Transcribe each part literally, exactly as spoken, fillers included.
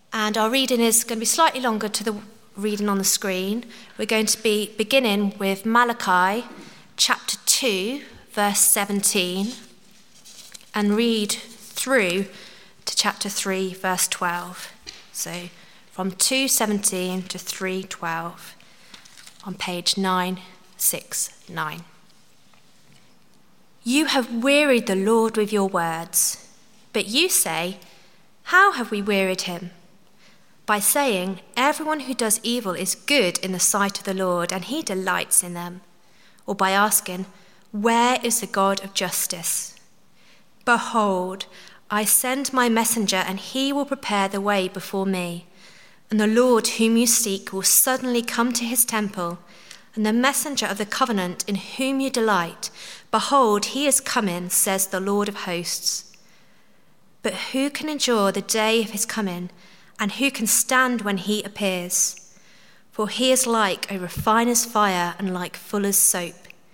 And our reading is going to be slightly longer to the reading on the screen. We're going to be beginning with Malachi chapter two, verse seventeen, and read through to chapter three, verse twelve. So from two seventeen to three twelve on page nine sixty-nine. You have wearied the Lord with your words, but you say, how have we wearied him? By saying, everyone who does evil is good in the sight of the Lord, and he delights in them. Or by asking, where is the God of justice? Behold, I send my messenger, and he will prepare the way before me. And the Lord whom you seek will suddenly come to his temple, and the messenger of the covenant in whom you delight. Behold, he is coming, says the Lord of hosts. But who can endure the day of his coming? And who can stand when he appears? For he is like a refiner's fire and like fuller's soap.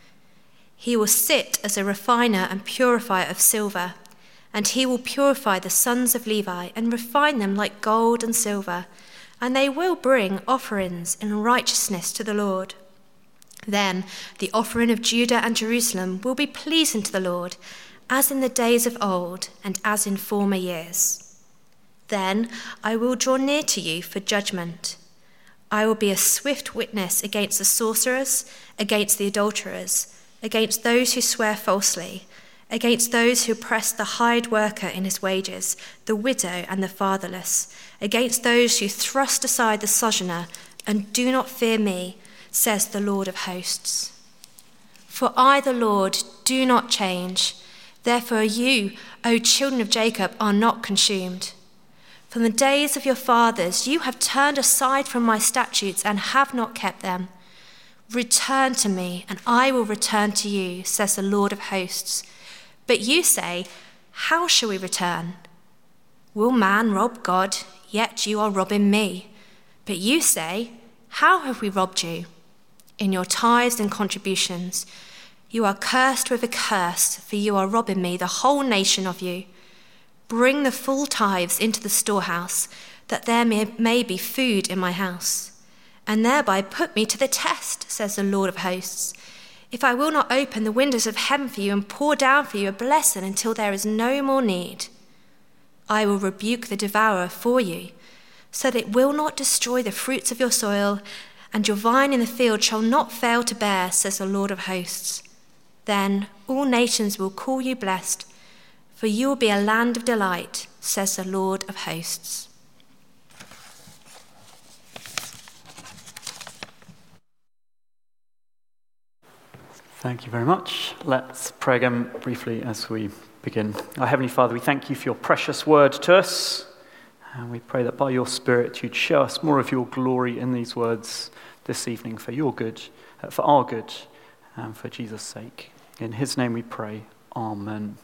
He will sit as a refiner and purifier of silver, and he will purify the sons of Levi and refine them like gold and silver, and they will bring offerings in righteousness to the Lord. Then the offering of Judah and Jerusalem will be pleasing to the Lord, as in the days of old and as in former years. Then I will draw near to you for judgment. I will be a swift witness against the sorcerers, against the adulterers, against those who swear falsely, against those who oppress the hired worker in his wages, the widow and the fatherless, against those who thrust aside the sojourner and do not fear me, says the Lord of hosts. For I, the Lord, do not change. Therefore you, O children of Jacob, are not consumed. From the days of your fathers, you have turned aside from my statutes and have not kept them. Return to me, and I will return to you, says the Lord of hosts. But you say, how shall we return? Will man rob God? Yet you are robbing me. But you say, how have we robbed you? In your tithes and contributions. You are cursed with a curse, for you are robbing me, the whole nation of you. Bring the full tithes into the storehouse, that there may, may be food in my house, and thereby put me to the test, says the Lord of hosts, if I will not open the windows of heaven for you and pour down for you a blessing until there is no more need. I will rebuke the devourer for you, so that it will not destroy the fruits of your soil, and your vine in the field shall not fail to bear, says the Lord of hosts. Then all nations will call you blessed, for you will be a land of delight, says the Lord of hosts. Thank you very much. Let's pray again briefly as we begin. Our Heavenly Father, we thank you for your precious word to us, and we pray that by your Spirit you'd show us more of your glory in these words this evening for your good, for our good, and for Jesus' sake. In his name we pray. Amen.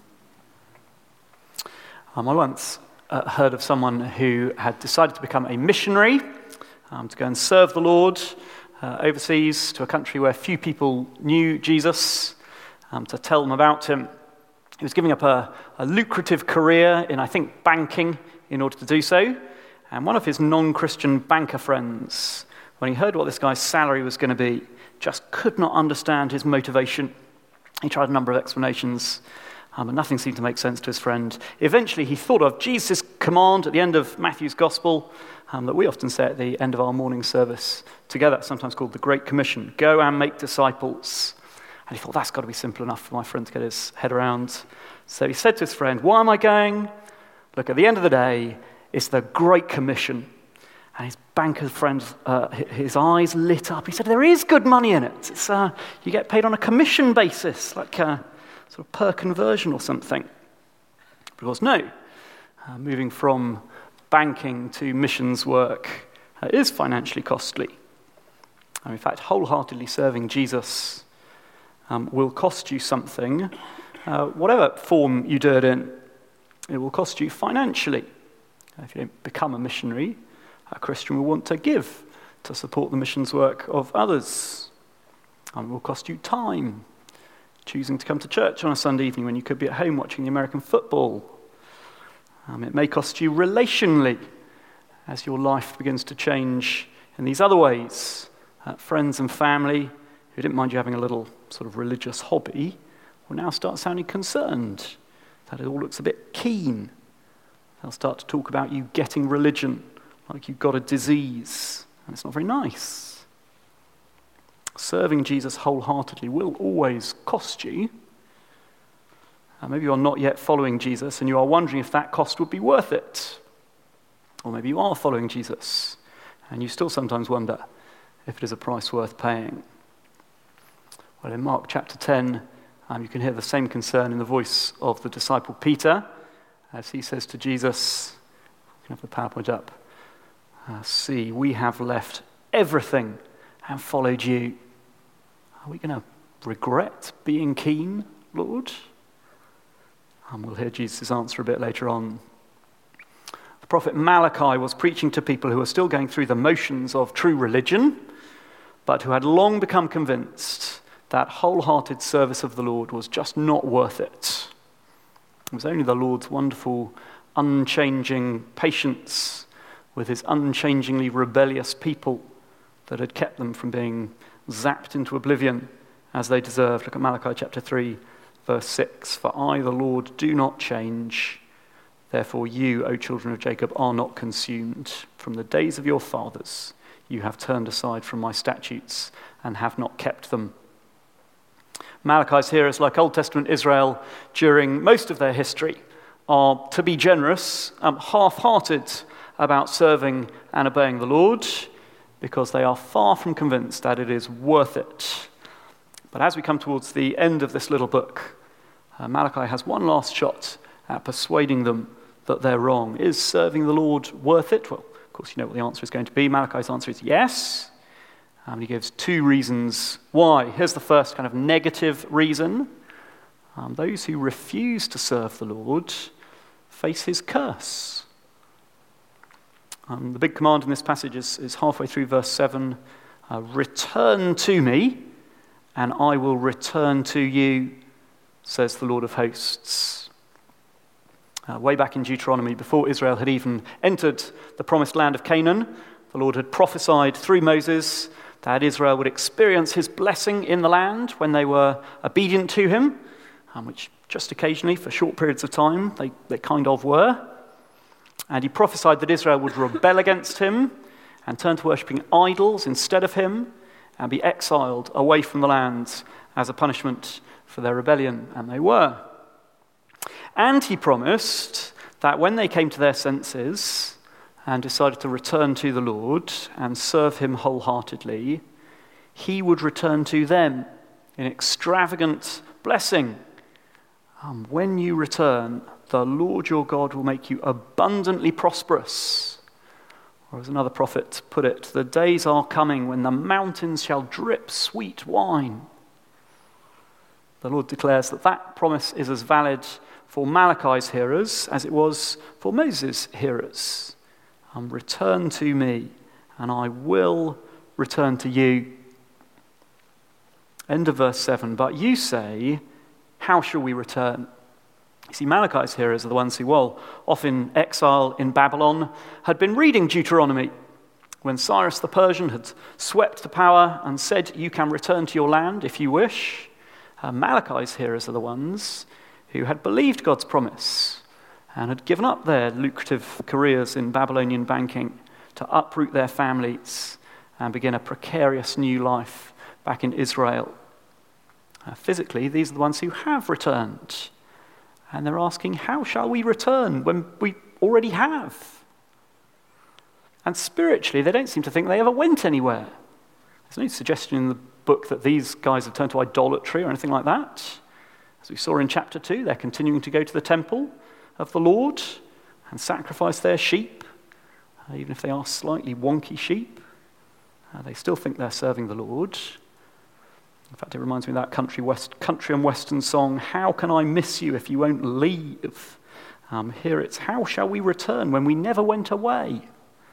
Um, I once uh, heard of someone who had decided to become a missionary, um, to go and serve the Lord uh, overseas to a country where few people knew Jesus, um, to tell them about him. He was giving up a, a lucrative career in, I think, banking in order to do so. And one of his non-Christian banker friends, when he heard what this guy's salary was going to be, just could not understand his motivation. He tried a number of explanations, Um, and nothing seemed to make sense to his friend. Eventually, he thought of Jesus' command at the end of Matthew's Gospel um, that we often say at the end of our morning service together, sometimes called the Great Commission, go and make disciples. And he thought, that's got to be simple enough for my friend to get his head around. So he said to his friend, why am I going? Look, at the end of the day, it's the Great Commission. And his banker friend, uh, his eyes lit up. He said, there is good money in it. It's, uh, you get paid on a commission basis, like uh, sort of per conversion or something. Because no, uh, moving from banking to missions work uh, is financially costly. And in fact, wholeheartedly serving Jesus um, will cost you something. Uh, whatever form you do it in, it will cost you financially. If you don't become a missionary, a Christian will want to give to support the missions work of others. And it will cost you time, choosing to come to church on a Sunday evening when you could be at home watching the American football. Um, it may cost you relationally, as your life begins to change in these other ways, uh, friends and family who didn't mind you having a little sort of religious hobby will now start sounding concerned that it all looks a bit keen. They'll start to talk about you getting religion like you've got a disease, and it's not very nice. Serving Jesus wholeheartedly will always cost you. Uh, maybe you're not yet following Jesus and you are wondering if that cost would be worth it. Or maybe you are following Jesus and you still sometimes wonder if it is a price worth paying. Well, in Mark chapter ten, um, you can hear the same concern in the voice of the disciple Peter as he says to Jesus, you can have the PowerPoint up, uh, see, we have left everything and followed you. Are we going to regret being keen, Lord? And we'll hear Jesus' answer a bit later on. The prophet Malachi was preaching to people who were still going through the motions of true religion, but who had long become convinced that wholehearted service of the Lord was just not worth it. It was only the Lord's wonderful, unchanging patience with his unchangingly rebellious people that had kept them from being zapped into oblivion as they deserved. Look at Malachi chapter three, verse six. For I, the Lord, do not change. Therefore you, O children of Jacob, are not consumed. From the days of your fathers you have turned aside from my statutes and have not kept them. Malachi's hearers, like Old Testament Israel during most of their history, are, to be generous, um, half-hearted about serving and obeying the Lord because they are far from convinced that it is worth it. But as we come towards the end of this little book, uh, Malachi has one last shot at persuading them that they're wrong. Is serving the Lord worth it? Well, of course, you know what the answer is going to be. Malachi's answer is yes. Um, he gives two reasons why. Here's the first kind of negative reason. Um, those who refuse to serve the Lord face his curse. Um, the big command in this passage is, is halfway through verse seven. Uh, Return to me, and I will return to you, says the Lord of hosts. Uh, way back in Deuteronomy, before Israel had even entered the promised land of Canaan, the Lord had prophesied through Moses that Israel would experience his blessing in the land when they were obedient to him, um, which just occasionally, for short periods of time, they, they kind of were. And he prophesied that Israel would rebel against him and turn to worshipping idols instead of him and be exiled away from the land as a punishment for their rebellion, and they were. And he promised that when they came to their senses and decided to return to the Lord and serve him wholeheartedly, he would return to them in extravagant blessing. Um, when you return, the Lord your God will make you abundantly prosperous. Or as another prophet put it, the days are coming when the mountains shall drip sweet wine. The Lord declares that that promise is as valid for Malachi's hearers as it was for Moses' hearers. Um, return to me, and I will return to you. End of verse seven. But you say, how shall we return? You see, Malachi's hearers are the ones who, while off in exile in Babylon, had been reading Deuteronomy when Cyrus the Persian had swept to power and said, you can return to your land if you wish. Uh, Malachi's hearers are the ones who had believed God's promise and had given up their lucrative careers in Babylonian banking to uproot their families and begin a precarious new life back in Israel. Uh, physically, these are the ones who have returned. And they're asking, how shall we return when we already have? And spiritually, they don't seem to think they ever went anywhere. There's no suggestion in the book that these guys have turned to idolatry or anything like that. As we saw in chapter two, they're continuing to go to the temple of the Lord and sacrifice their sheep, uh, even if they are slightly wonky sheep. Uh, they still think they're serving the Lord. In fact, it reminds me of that country, west, country and western song, how can I miss you if you won't leave? Um, here it's, how shall we return when we never went away?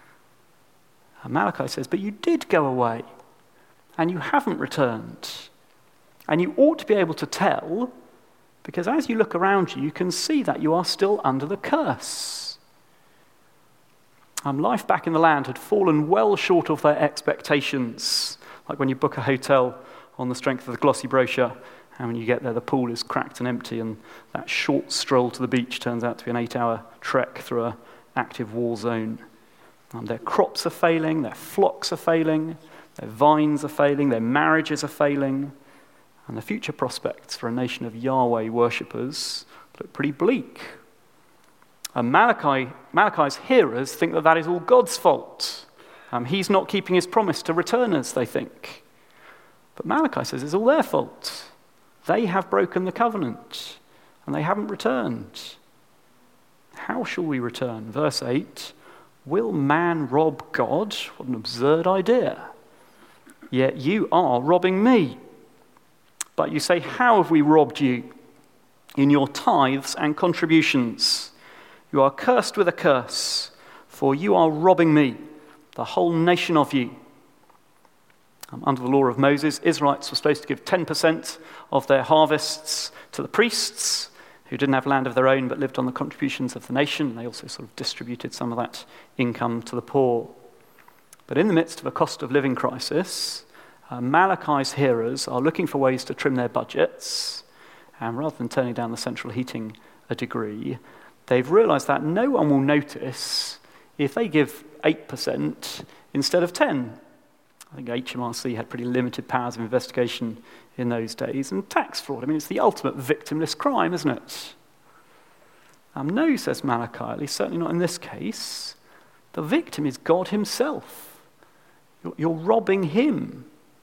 And Malachi says, but you did go away, and you haven't returned. And you ought to be able to tell, because as you look around you, you can see that you are still under the curse. Um, life back in the land had fallen well short of their expectations, like when you book a hotel on the strength of the glossy brochure, and when you get there the pool is cracked and empty, and that short stroll to the beach turns out to be an eight-hour trek through an active war zone. Um, their crops are failing, their flocks are failing, their vines are failing, their marriages are failing, and the future prospects for a nation of Yahweh worshippers look pretty bleak. And Malachi, Malachi's hearers think that that is all God's fault. Um, he's not keeping his promise to returners, they think. But Malachi says it's all their fault. They have broken the covenant, and they haven't returned. How shall we return? Verse eight, will man rob God? What an absurd idea. Yet you are robbing me. But you say, how have we robbed you? In your tithes and contributions. You are cursed with a curse, for you are robbing me, the whole nation of you. Um, under the law of Moses, Israelites were supposed to give ten percent of their harvests to the priests, who didn't have land of their own but lived on the contributions of the nation. They also sort of distributed some of that income to the poor. But in the midst of a cost of living crisis, uh, Malachi's hearers are looking for ways to trim their budgets, and rather than turning down the central heating a degree, they've realised that no one will notice if they give eight percent instead of ten. I think H M R C had pretty limited powers of investigation in those days. And tax fraud, I mean, it's the ultimate victimless crime, isn't it? Um, no, says Malachi, at least certainly not in this case. The victim is God himself. You're, you're robbing him.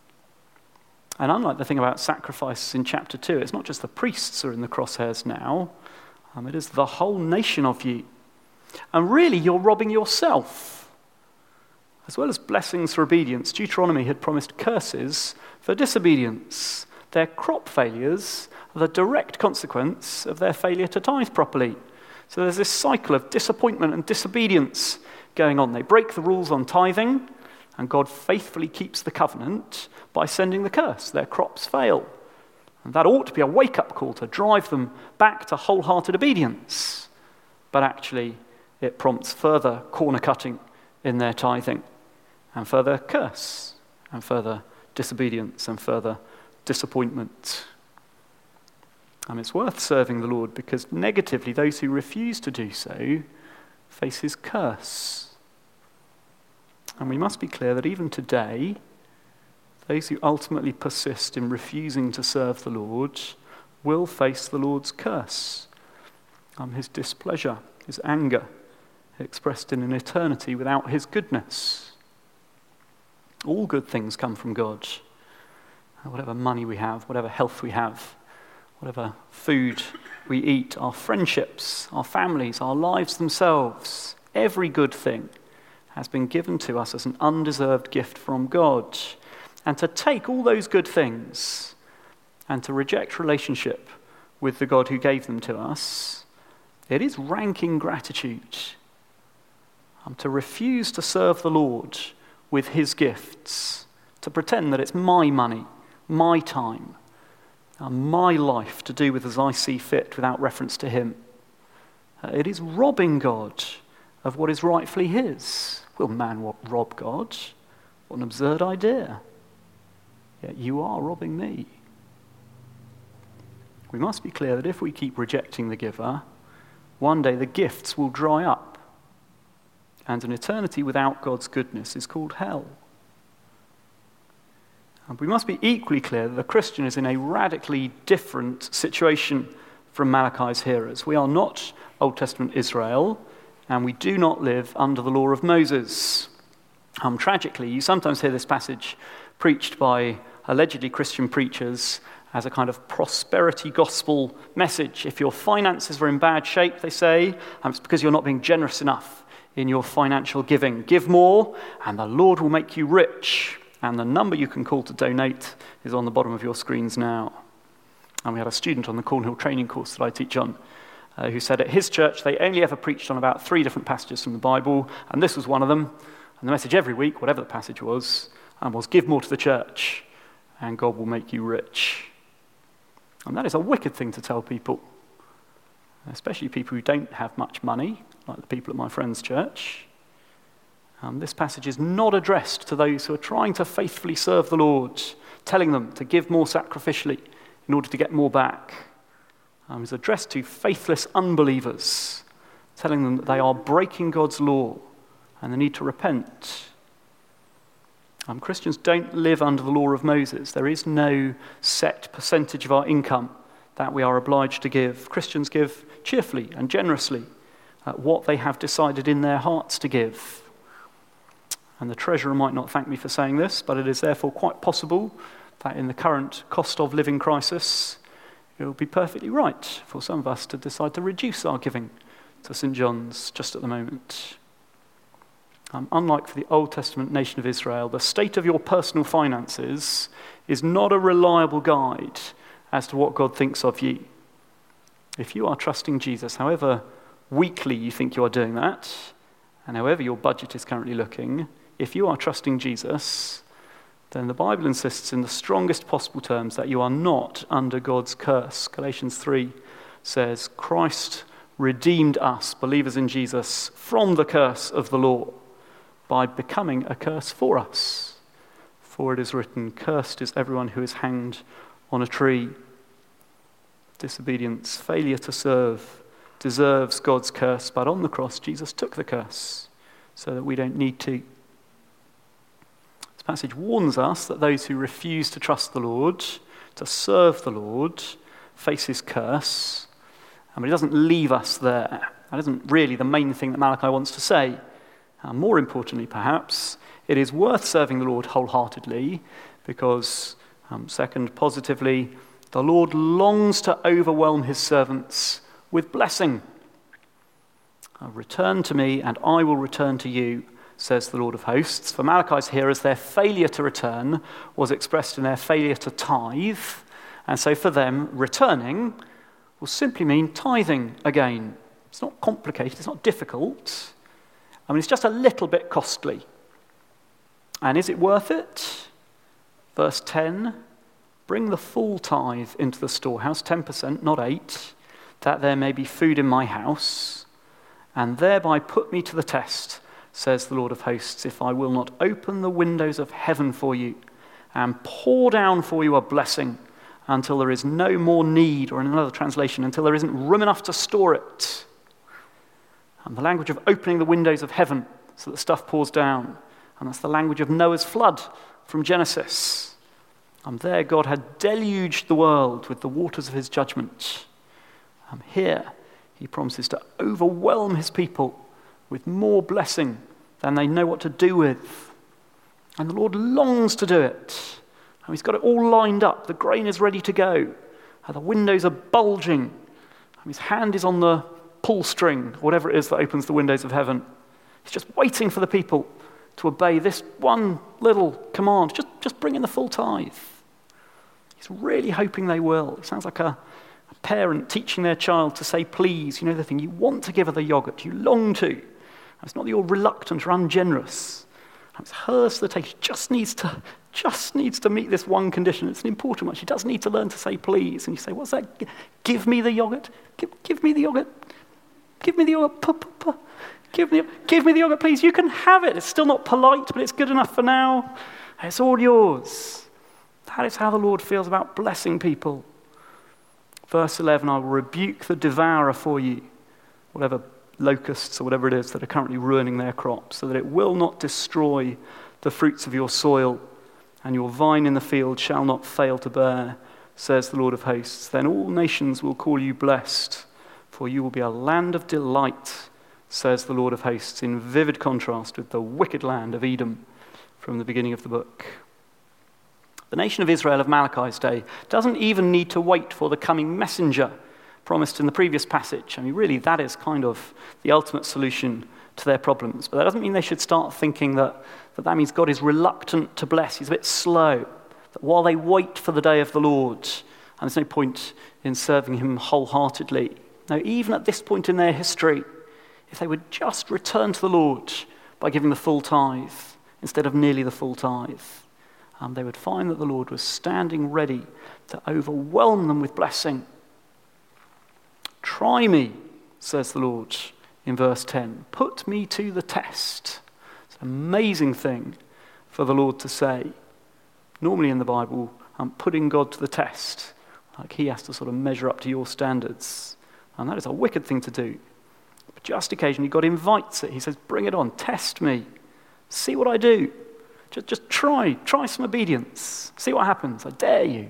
And unlike the thing about sacrifices in chapter two, it's not just the priests who are in the crosshairs now. Um, it is the whole nation of you. And really, you're robbing yourself. As well as blessings for obedience, Deuteronomy had promised curses for disobedience. Their crop failures are the direct consequence of their failure to tithe properly. So there's this cycle of disappointment and disobedience going on. They break the rules on tithing, and God faithfully keeps the covenant by sending the curse. Their crops fail. And that ought to be a wake-up call to drive them back to wholehearted obedience. But actually, it prompts further corner-cutting in their tithing, and further curse, and further disobedience, and further disappointment. And it's worth serving the Lord because negatively, those who refuse to do so face his curse. And we must be clear that even today, those who ultimately persist in refusing to serve the Lord will face the Lord's curse, um, his displeasure, his anger, expressed in an eternity without his goodness. All good things come from God. Whatever money we have, whatever health we have, whatever food we eat, our friendships, our families, our lives themselves, every good thing has been given to us as an undeserved gift from God. And to take all those good things and to reject relationship with the God who gave them to us, it is rank ingratitude. Um, to refuse to serve the Lord with his gifts, to pretend that it's my money, my time, uh, my life to do with as I see fit without reference to him. Uh, it is robbing God of what is rightfully his. Will man rob God? What an absurd idea. Yet you are robbing me. We must be clear that if we keep rejecting the giver, one day the gifts will dry up, and an eternity without God's goodness is called hell. And we must be equally clear that the Christian is in a radically different situation from Malachi's hearers. We are not Old Testament Israel, and we do not live under the law of Moses. Um, tragically, you sometimes hear this passage preached by allegedly Christian preachers as a kind of prosperity gospel message. If your finances are in bad shape, they say, um, it's because you're not being generous enough in your financial giving. Give more, and the Lord will make you rich. And the number you can call to donate is on the bottom of your screens now. And we had a student on the Cornhill training course that I teach on uh, who said at his church they only ever preached on about three different passages from the Bible, and this was one of them. And the message every week, whatever the passage was, um, was give more to the church, and God will make you rich. And that is a wicked thing to tell people, especially people who don't have much money, like the people at my friend's church. Um, this passage is not addressed to those who are trying to faithfully serve the Lord, telling them to give more sacrificially in order to get more back. Um, it's addressed to faithless unbelievers, telling them that they are breaking God's law and they need to repent. Um, Christians don't live under the law of Moses. There is no set percentage of our income that we are obliged to give. Christians give cheerfully and generously uh, what they have decided in their hearts to give. And the treasurer might not thank me for saying this, but it is therefore quite possible that in the current cost of living crisis, it would be perfectly right for some of us to decide to reduce our giving to Saint John's just at the moment. Um, unlike for the Old Testament nation of Israel, the state of your personal finances is not a reliable guide as to what God thinks of you. If you are trusting Jesus, however weakly you think you are doing that, and however your budget is currently looking, if you are trusting Jesus, then the Bible insists in the strongest possible terms that you are not under God's curse. Galatians three says, Christ redeemed us, believers in Jesus, from the curse of the law by becoming a curse for us. For it is written, cursed is everyone who is hanged on a tree. Disobedience, failure to serve, deserves God's curse, but on the cross Jesus took the curse so that we don't need to. This passage warns us that those who refuse to trust the Lord, to serve the Lord, face his curse. I mean, it doesn't leave us there. That isn't really the main thing that Malachi wants to say. Uh, more importantly, perhaps, it is worth serving the Lord wholeheartedly because, um, second, positively, the Lord longs to overwhelm his servants with blessing. Uh, return to me and I will return to you, says the Lord of hosts. For Malachi's hearers, their failure to return was expressed in their failure to tithe. And so for them, returning will simply mean tithing again. It's not complicated, it's not difficult. I mean, it's just a little bit costly. And is it worth it? Verse ten, bring the full tithe into the storehouse, ten percent, not eight, that there may be food in my house, and thereby put me to the test, says the Lord of hosts, if I will not open the windows of heaven for you and pour down for you a blessing until there is no more need, or in another translation, until there isn't room enough to store it. And the language of opening the windows of heaven so that stuff pours down. And that's the language of Noah's flood from Genesis. And there God had deluged the world with the waters of his judgment. And here he promises to overwhelm his people with more blessing than they know what to do with. And the Lord longs to do it. And he's got it all lined up. The grain is ready to go. And the windows are bulging. And his hand is on the pull string, whatever it is that opens the windows of heaven. He's just waiting for the people to obey this one little command. Just, just bring in the full tithe. He's really hoping they will. It sounds like a, a parent teaching their child to say please. You know the thing, you want to give her the yogurt, you long to. It's not that you're reluctant or ungenerous. It's hers to take. She just needs to, just needs to meet this one condition. It's an important one. She does need to learn to say please. And you say, what's that? Give me the yogurt. Give, give me the yogurt. Give me the yogurt. Puh, puh, puh. Give me, give me the yogurt, please. You can have it. It's still not polite, but it's good enough for now. It's all yours. That is how the Lord feels about blessing people. Verse eleven, I will rebuke the devourer for you, whatever locusts or whatever it is that are currently ruining their crops, so that it will not destroy the fruits of your soil, and your vine in the field shall not fail to bear, says the Lord of hosts. Then all nations will call you blessed, for you will be a land of delight, says the Lord of hosts, in vivid contrast with the wicked land of Edom from the beginning of the book. The nation of Israel of Malachi's day doesn't even need to wait for the coming messenger promised in the previous passage. I mean, really, that is kind of the ultimate solution to their problems. But that doesn't mean they should start thinking that that, that means God is reluctant to bless. He's a bit slow. That while they wait for the day of the Lord, and there's no point in serving him wholeheartedly. No, even at this point in their history, if they would just return to the Lord by giving the full tithe instead of nearly the full tithe, um, they would find that the Lord was standing ready to overwhelm them with blessing. Try me, says the Lord in verse ten. Put me to the test. It's an amazing thing for the Lord to say. Normally in the Bible, I'm putting God to the test. Like he has to sort of measure up to your standards. And that is a wicked thing to do. But just occasionally God invites it. He says, bring it on, test me. See what I do. Just, just try, try some obedience. See what happens, I dare you.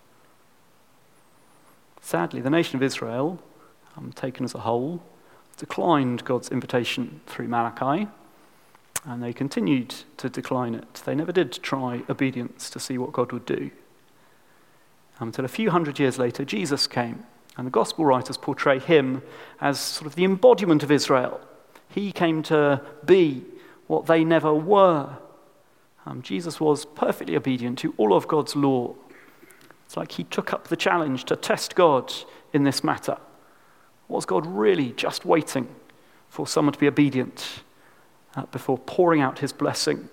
Sadly, the nation of Israel, um, taken as a whole, declined God's invitation through Malachi, and they continued to decline it. They never did try obedience to see what God would do. Until a few hundred years later, Jesus came, and the gospel writers portray him as sort of the embodiment of Israel. He came to be what they never were. Um, Jesus was perfectly obedient to all of God's law. It's like he took up the challenge to test God in this matter. Was God really just waiting for someone to be obedient uh, before pouring out his blessing?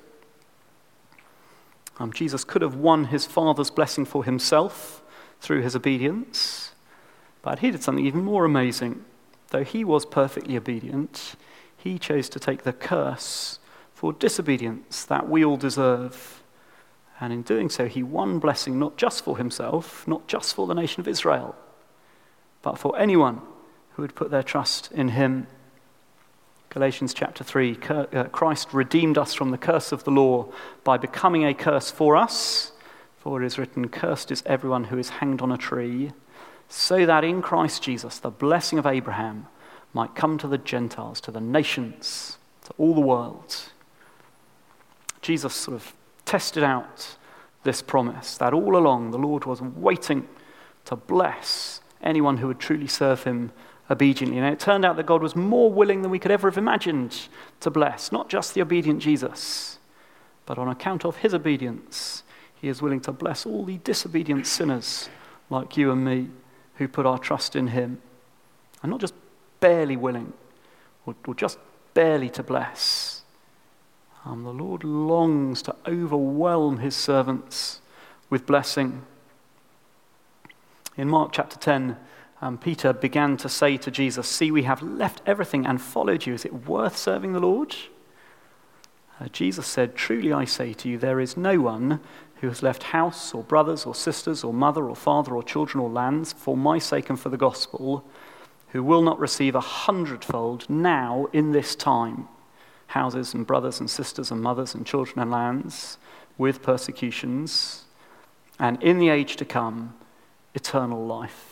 Um, Jesus could have won his Father's blessing for himself through his obedience, but he did something even more amazing. Though he was perfectly obedient, he chose to take the curse for disobedience that we all deserve. And in doing so, he won blessing not just for himself, not just for the nation of Israel, but for anyone who would put their trust in him. Galatians chapter three, Christ redeemed us from the curse of the law by becoming a curse for us. For it is written, cursed is everyone who is hanged on a tree, so that in Christ Jesus the blessing of Abraham might come to the Gentiles, to the nations, to all the world. Jesus sort of tested out this promise that all along the Lord was waiting to bless anyone who would truly serve him obediently. And it turned out that God was more willing than we could ever have imagined to bless, not just the obedient Jesus, but on account of his obedience, he is willing to bless all the disobedient sinners like you and me who put our trust in him. And not just barely willing, or, or just barely to bless. Um, the Lord longs to overwhelm his servants with blessing. In Mark chapter ten, um, Peter began to say to Jesus, see, we have left everything and followed you. Is it worth serving the Lord? Uh, Jesus said, truly I say to you, there is no one who has left house or brothers or sisters or mother or father or children or lands for my sake and for the gospel, who will not receive a hundredfold now in this time, houses and brothers and sisters and mothers and children and lands, with persecutions, and in the age to come, eternal life.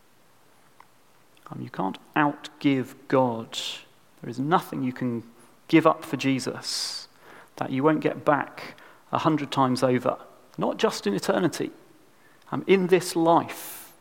Um, you can't outgive God. There is nothing you can give up for Jesus that you won't get back a hundred times over, not just in eternity, um, in this life.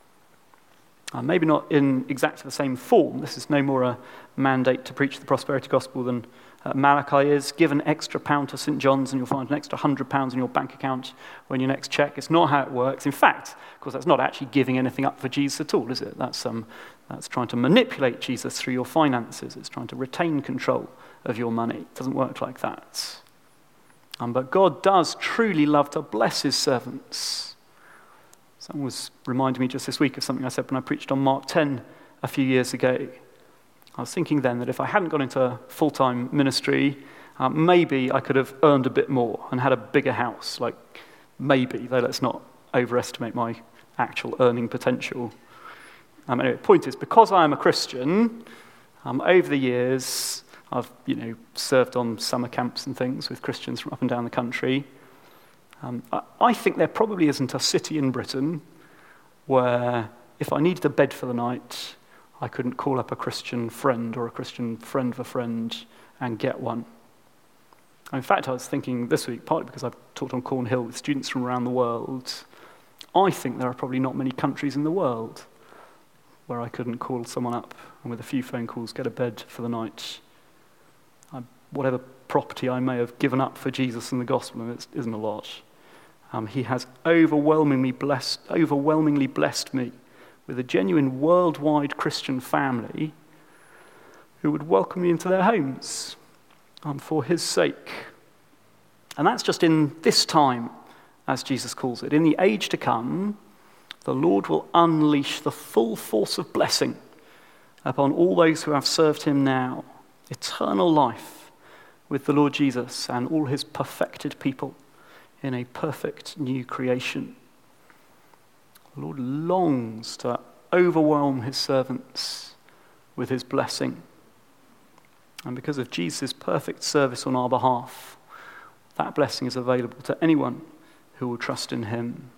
Uh, maybe not in exactly the same form. This is no more a mandate to preach the prosperity gospel than uh, Malachi is. Give an extra pound to Saint John's and you'll find an extra hundred pounds in your bank account when you next check. It's not how it works. In fact, of course, that's not actually giving anything up for Jesus at all, is it? That's um, that's trying to manipulate Jesus through your finances. It's trying to retain control of your money. It doesn't work like that. Um, but God does truly love to bless his servants. Someone was reminding me just this week of something I said when I preached on Mark ten a few years ago. I was thinking then that if I hadn't gone into full-time ministry, uh, maybe I could have earned a bit more and had a bigger house. Like, maybe, though let's not overestimate my actual earning potential. Um, anyway, the point is, because I am a Christian, um, over the years, I've, you know, served on summer camps and things with Christians from up and down the country. Um, I, I think there probably isn't a city in Britain where if I needed a bed for the night, I couldn't call up a Christian friend or a Christian friend of a friend and get one. In fact, I was thinking this week, partly because I've taught on Cornhill with students from around the world, I think there are probably not many countries in the world where I couldn't call someone up and with a few phone calls get a bed for the night. I, whatever property I may have given up for Jesus and the gospel, and it isn't a lot, um, he has overwhelmingly blessed, overwhelmingly blessed me with a genuine worldwide Christian family who would welcome me into their homes um, for his sake. And that's just in this time, as Jesus calls it. In the age to come, the Lord will unleash the full force of blessing upon all those who have served him now. Eternal life with the Lord Jesus and all his perfected people in a perfect new creation. The Lord longs to overwhelm his servants with his blessing. And because of Jesus' perfect service on our behalf, that blessing is available to anyone who will trust in him.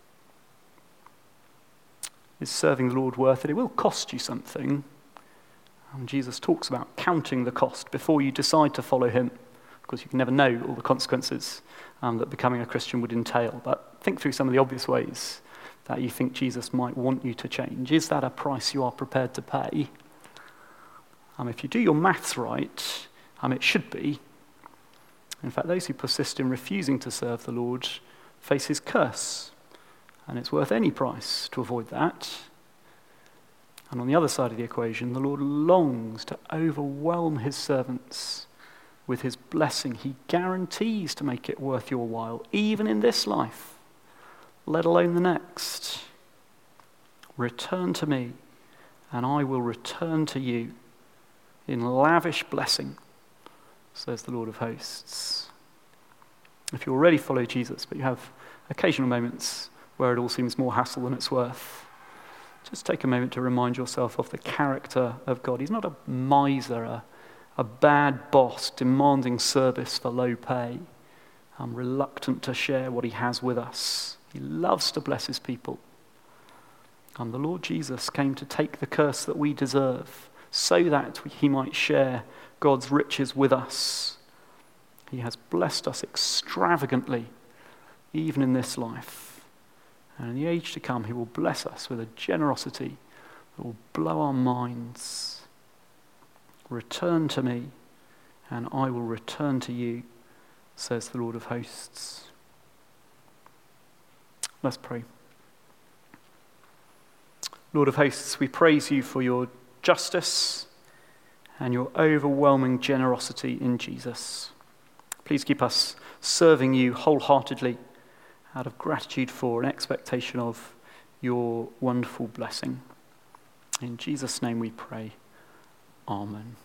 Is serving the Lord worth it? It will cost you something. And Jesus talks about counting the cost before you decide to follow him, because you can never know all the consequences um, that becoming a Christian would entail. But think through some of the obvious ways that you think Jesus might want you to change. Is that a price you are prepared to pay? Um, if you do your maths right, um, it should be. In fact, those who persist in refusing to serve the Lord face his curse. And it's worth any price to avoid that. And on the other side of the equation, the Lord longs to overwhelm his servants with his blessing. He guarantees to make it worth your while, even in this life, let alone the next. Return to me, and I will return to you in lavish blessing, says the Lord of hosts. If you already follow Jesus, but you have occasional moments where it all seems more hassle than it's worth, just take a moment to remind yourself of the character of God. He's not a miser, a, a bad boss demanding service for low pay. I'm reluctant to share what he has with us. He loves to bless his people. And the Lord Jesus came to take the curse that we deserve so that he might share God's riches with us. He has blessed us extravagantly, even in this life. And in the age to come, he will bless us with a generosity that will blow our minds. Return to me, and I will return to you, says the Lord of hosts. Let's pray. Lord of hosts, we praise you for your justice and your overwhelming generosity in Jesus. Please keep us serving you wholeheartedly out of gratitude for and expectation of your wonderful blessing. In Jesus' name we pray. Amen.